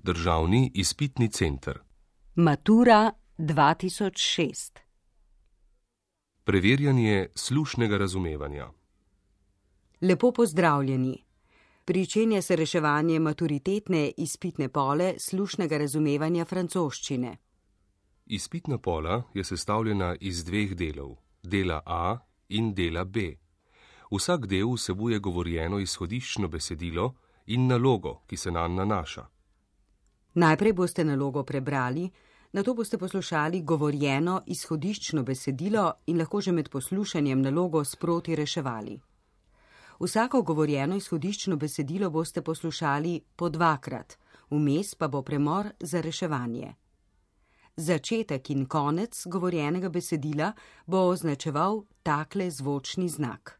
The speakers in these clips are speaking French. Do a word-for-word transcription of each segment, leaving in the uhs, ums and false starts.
Državni izpitni center. Matura dva tisoč šest. Preverjanje slušnega razumevanja. Lepo pozdravljeni. Pričenja se reševanje maturitetne izpitne pole slušnega razumevanja francoščine. Izpitna pola je sestavljena iz dveh delov, dela A in dela B. Vsak del vsebuje govorjeno izhodiščno besedilo in nalogo, ki se nanj nanaša. Najprej boste nalogo prebrali, nato boste poslušali govorjeno izhodiščno besedilo in lahko že med poslušanjem nalogo sproti reševali. Vsako govorjeno izhodiščno besedilo boste poslušali po dvakrat, vmes pa bo premor za reševanje. Začetek in konec govorjenega besedila bo označeval takle zvočni znak.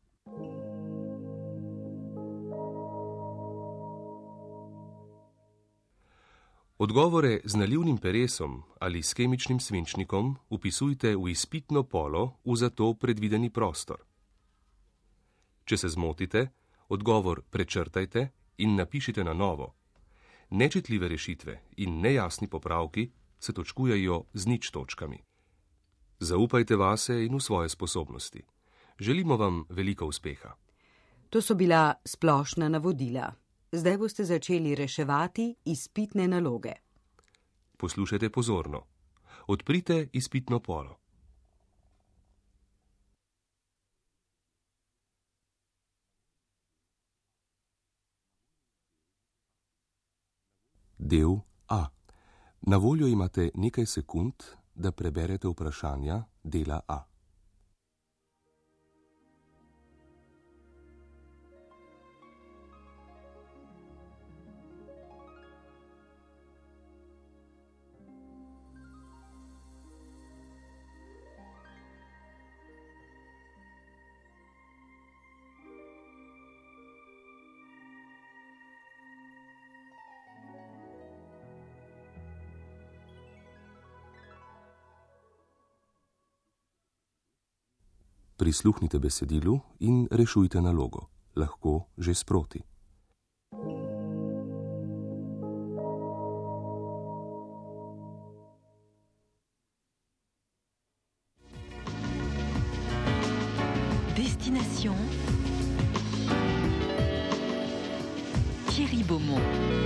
Odgovore z nalivnim peresom ali s kemičnim svinčnikom vpisujte v izpitno polo v za to predvideni prostor. Če se zmotite, odgovor prečrtajte in napišite na novo. Nečitljive rešitve in nejasni popravki se točkujejo z nič točkami. Zaupajte vase in v svoje sposobnosti. Želimo vam veliko uspeha. To so bila splošna navodila. Zdaj boste začeli reševati izpitne naloge. Poslušajte pozorno. Odprite izpitno polo. Del A. Na voljo imate nekaj sekund, da preberete vprašanja dela A. Prisluhnite besedilu in rešujte nalogo, lahko že sproti. Destination Thierry Beaumont.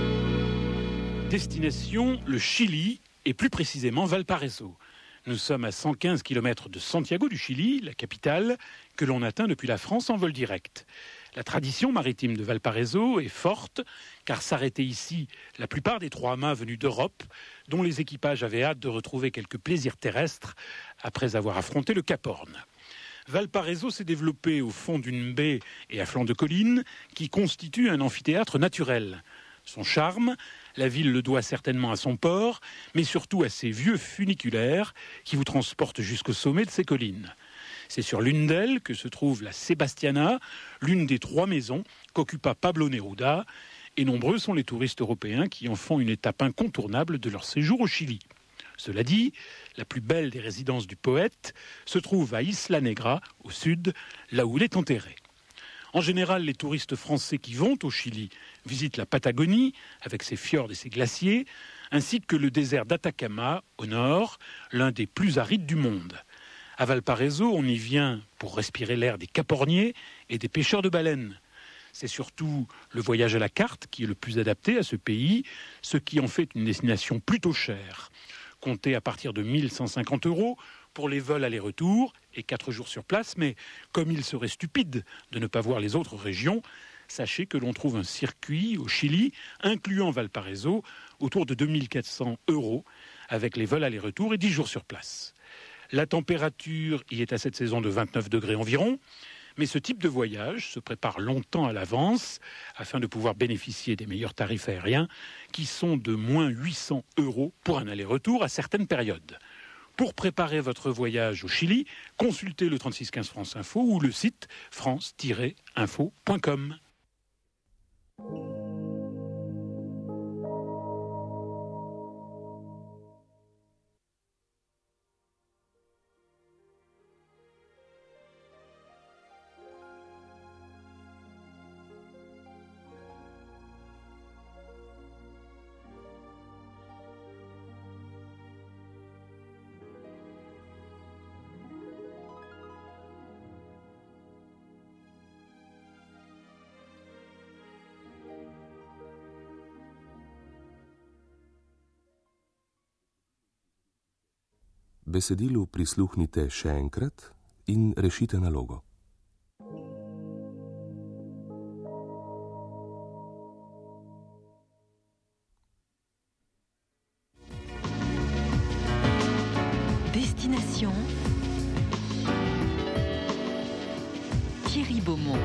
Destination le Chili et plus précisément Valparaiso. Nous sommes à cent quinze kilomètres de Santiago du Chili, la capitale, que l'on atteint depuis la France en vol direct. La tradition maritime de Valparaiso est forte, car s'arrêtaient ici la plupart des trois mâts venus d'Europe, dont les équipages avaient hâte de retrouver quelques plaisirs terrestres après avoir affronté le Cap Horn. Valparaiso s'est développé au fond d'une baie et à flanc de collines qui constitue un amphithéâtre naturel. Son charme, la ville le doit certainement à son port, mais surtout à ses vieux funiculaires qui vous transportent jusqu'au sommet de ces collines. C'est sur l'une d'elles que se trouve la Sebastiana, l'une des trois maisons qu'occupa Pablo Neruda, et nombreux sont les touristes européens qui en font une étape incontournable de leur séjour au Chili. Cela dit, la plus belle des résidences du poète se trouve à Isla Negra, au sud, là où il est enterré. En général, les touristes français qui vont au Chili visitent la Patagonie, avec ses fjords et ses glaciers, ainsi que le désert d'Atacama, au nord, l'un des plus arides du monde. À Valparaiso, on y vient pour respirer l'air des caporniers et des pêcheurs de baleines. C'est surtout le voyage à la carte qui est le plus adapté à ce pays, ce qui en fait une destination plutôt chère. Comptez à partir de mille cent cinquante euros pour les vols aller-retour et quatre jours sur place, mais comme il serait stupide de ne pas voir les autres régions, sachez que l'on trouve un circuit au Chili, incluant Valparaiso, autour de deux mille quatre cents euros, avec les vols aller-retour et dix jours sur place. La température y est à cette saison de vingt-neuf degrés environ, mais ce type de voyage se prépare longtemps à l'avance afin de pouvoir bénéficier des meilleurs tarifs aériens qui sont de moins huit cents euros pour un aller-retour à certaines périodes. Pour préparer votre voyage au Chili, consultez le trente-six quinze France Info ou le site france tiret info point com. Besedilu prisluhnite še enkrat in rešite nalogo. Destination Thierry Beaumont.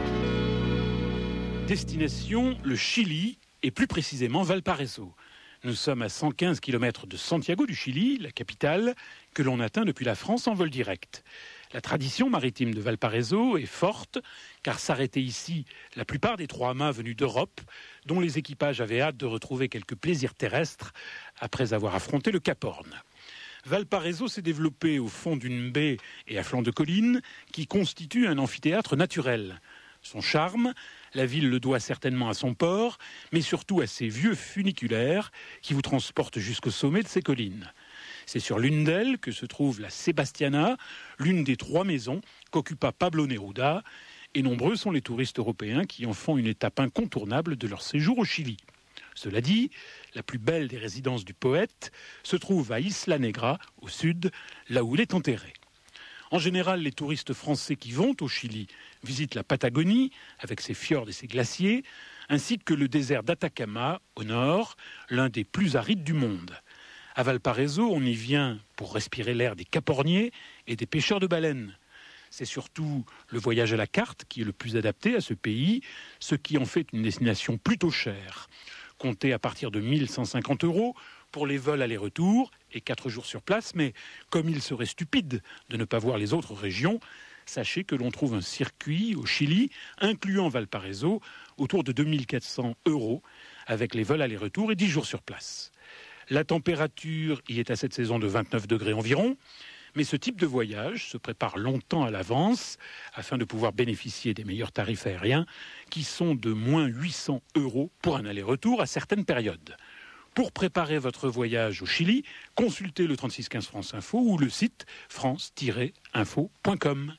Destination le Chili et plus précisément Valparaiso. Nous sommes à cent quinze kilomètres de Santiago du Chili, la capitale, que l'on atteint depuis la France en vol direct. La tradition maritime de Valparaiso est forte, car s'arrêtaient ici la plupart des trois mâts venus d'Europe, dont les équipages avaient hâte de retrouver quelques plaisirs terrestres après avoir affronté le Cap Horn. Valparaiso s'est développé au fond d'une baie et à flanc de collines qui constitue un amphithéâtre naturel. Son charme, la ville le doit certainement à son port, mais surtout à ses vieux funiculaires qui vous transportent jusqu'au sommet de ces collines. C'est sur l'une d'elles que se trouve la Sebastiana, l'une des trois maisons qu'occupa Pablo Neruda, et nombreux sont les touristes européens qui en font une étape incontournable de leur séjour au Chili. Cela dit, la plus belle des résidences du poète se trouve à Isla Negra, au sud, là où il est enterré. En général, les touristes français qui vont au Chili visitent la Patagonie, avec ses fjords et ses glaciers, ainsi que le désert d'Atacama, au nord, l'un des plus arides du monde. À Valparaiso, on y vient pour respirer l'air des caporniers et des pêcheurs de baleines. C'est surtout le voyage à la carte qui est le plus adapté à ce pays, ce qui en fait une destination plutôt chère. Comptez à partir de mille cent cinquante euros pour les vols aller-retour et quatre jours sur place, mais comme il serait stupide de ne pas voir les autres régions, sachez que l'on trouve un circuit au Chili, incluant Valparaiso, autour de deux mille quatre cents euros, avec les vols aller-retour et dix jours sur place. La température y est à cette saison de vingt-neuf degrés environ, mais ce type de voyage se prépare longtemps à l'avance afin de pouvoir bénéficier des meilleurs tarifs aériens qui sont de moins huit cents euros pour un aller-retour à certaines périodes. Pour préparer votre voyage au Chili, consultez le trente-six quinze France Info ou le site france tiret info point com.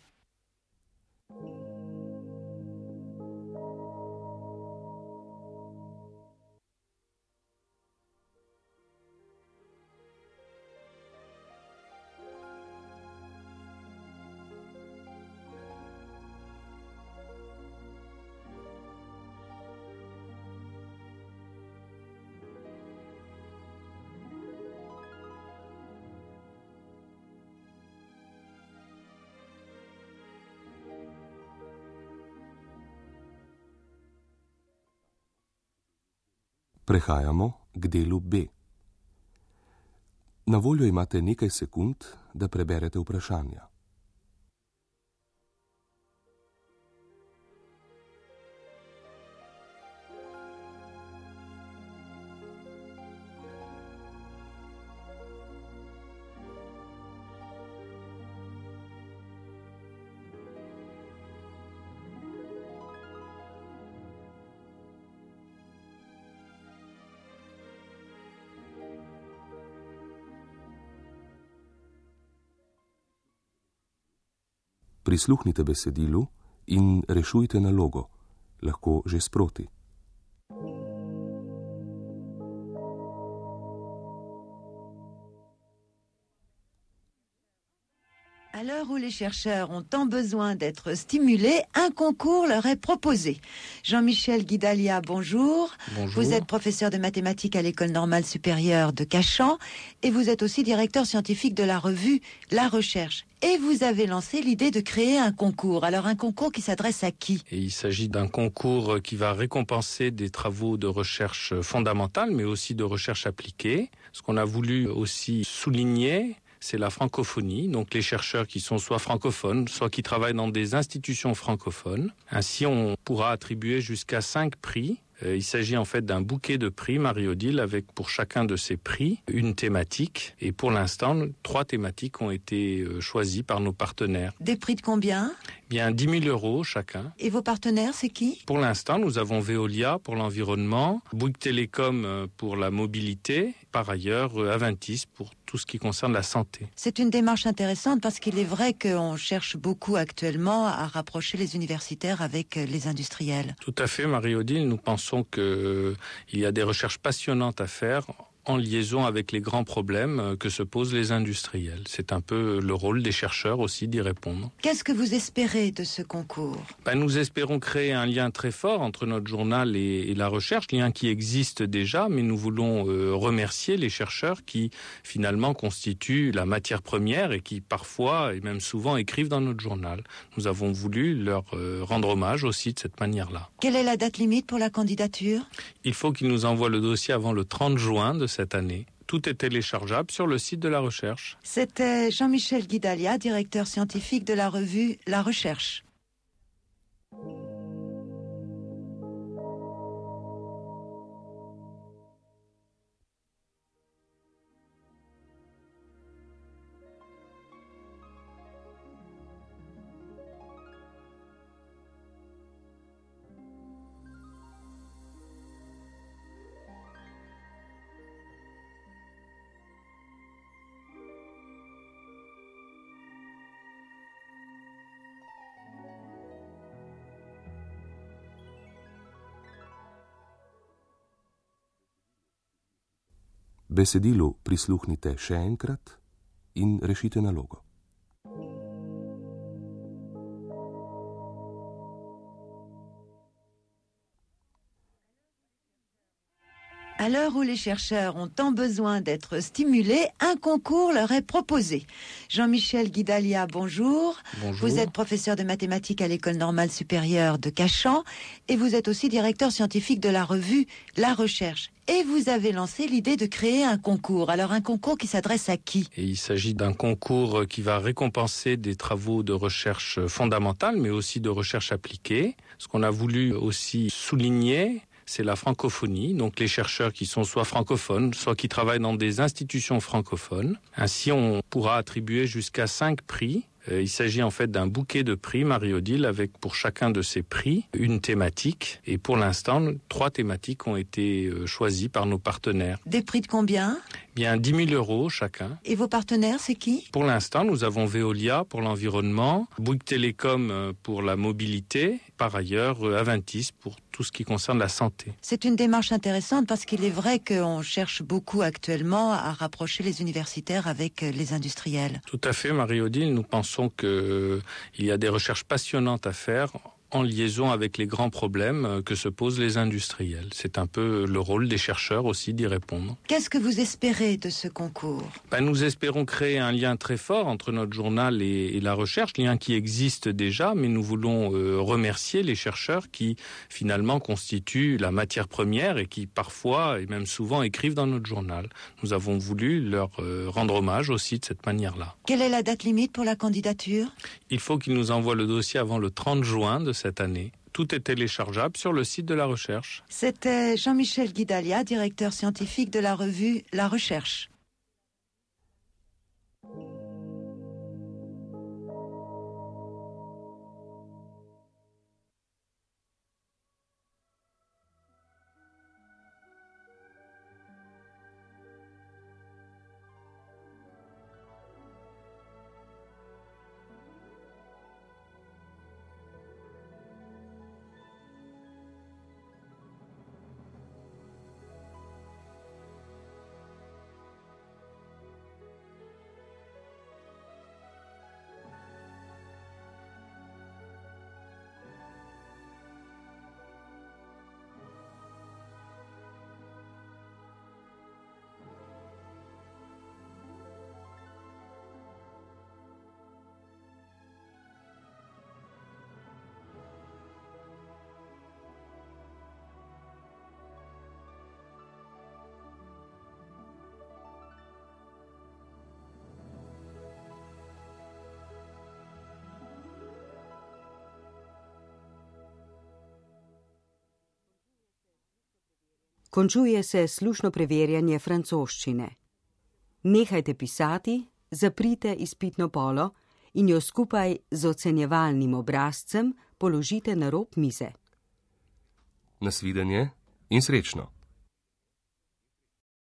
Prehajamo k delu B. Na voljo imate nekaj sekund, da preberete vprašanja. Prisluhnite besedilu in rešujte nalogo, lahko že sproti. À l'heure où les chercheurs ont tant besoin d'être stimulés, un concours leur est proposé. Jean-Michel Guidalia, bonjour. Bonjour. Vous êtes professeur de mathématiques à l'École normale supérieure de Cachan et vous êtes aussi directeur scientifique de la revue La Recherche. Et vous avez lancé l'idée de créer un concours. Alors un concours qui s'adresse à qui ? Et il s'agit d'un concours qui va récompenser des travaux de recherche fondamentale, mais aussi de recherche appliquée. Ce qu'on a voulu aussi souligner, c'est la francophonie, donc les chercheurs qui sont soit francophones, soit qui travaillent dans des institutions francophones. Ainsi, on pourra attribuer jusqu'à cinq prix. Il s'agit en fait d'un bouquet de prix, Marie-Odile, avec pour chacun de ces prix une thématique. Et pour l'instant, trois thématiques ont été choisies par nos partenaires. Des prix de combien ? Bien dix mille euros chacun. Et vos partenaires, c'est qui ? Pour l'instant, nous avons Veolia pour l'environnement, Bouygues Télécom pour la mobilité, par ailleurs Aventis pour tout ce qui concerne la santé. C'est une démarche intéressante parce qu'il est vrai qu'on cherche beaucoup actuellement à rapprocher les universitaires avec les industriels. Tout à fait, Marie-Odile. Nous pensons qu'il y a des recherches passionnantes à faire en liaison avec les grands problèmes que se posent les industriels. C'est un peu le rôle des chercheurs aussi d'y répondre. Qu'est-ce que vous espérez de ce concours ? Ben, nous espérons créer un lien très fort entre notre journal et, et la recherche, lien qui existe déjà, mais nous voulons euh, remercier les chercheurs qui finalement constituent la matière première et qui parfois et même souvent écrivent dans notre journal. Nous avons voulu leur euh, rendre hommage aussi de cette manière-là. Quelle est la date limite pour la candidature ? Il faut qu'ils nous envoient le dossier avant le trente juin de cette année. Tout est téléchargeable sur le site de la recherche. C'était Jean-Michel Guidalia, directeur scientifique de la revue La Recherche. Besedilu prisluhnite še enkrat in rešite nalogo. À l'heure où les chercheurs ont tant besoin d'être stimulés, un concours leur est proposé. Jean-Michel Guidalia, bonjour. Bonjour. Vous êtes professeur de mathématiques à l'École normale supérieure de Cachan et vous êtes aussi directeur scientifique de la revue La Recherche. Et vous avez lancé l'idée de créer un concours. Alors un concours qui s'adresse à qui ? Et il s'agit d'un concours qui va récompenser des travaux de recherche fondamentale, mais aussi de recherche appliquée. Ce qu'on a voulu aussi souligner, c'est la francophonie, donc les chercheurs qui sont soit francophones, soit qui travaillent dans des institutions francophones. Ainsi, on pourra attribuer jusqu'à cinq prix. Il s'agit en fait d'un bouquet de prix, Marie-Odile, avec pour chacun de ces prix une thématique. Et pour l'instant, trois thématiques ont été choisies par nos partenaires. Des prix de combien ? Bien dix mille euros chacun. Et vos partenaires, c'est qui ? Pour l'instant, nous avons Veolia pour l'environnement, Bouygues Télécom pour la mobilité, par ailleurs Aventis pour tout ce qui concerne la santé. C'est une démarche intéressante parce qu'il est vrai qu'on cherche beaucoup actuellement à rapprocher les universitaires avec les industriels. Tout à fait, Marie-Odile. Nous pensons qu'il y a des recherches passionnantes à faire en liaison avec les grands problèmes que se posent les industriels. C'est un peu le rôle des chercheurs aussi d'y répondre. Qu'est-ce que vous espérez de ce concours ? Ben, nous espérons créer un lien très fort entre notre journal et, et la recherche, lien qui existe déjà, mais nous voulons euh, remercier les chercheurs qui finalement constituent la matière première et qui parfois et même souvent écrivent dans notre journal. Nous avons voulu leur euh, rendre hommage aussi de cette manière-là. Quelle est la date limite pour la candidature ? Il faut qu'ils nous envoient le dossier avant le trente juin de cette année. Tout est téléchargeable sur le site de la recherche. C'était Jean-Michel Guidalia, directeur scientifique de la revue La Recherche. Končuje se slušno preverjanje francoščine. Nehajte pisati, zaprite izpitno polo in jo skupaj z ocenjevalnim obrazcem položite na rob mize. Nasvidenje in srečno!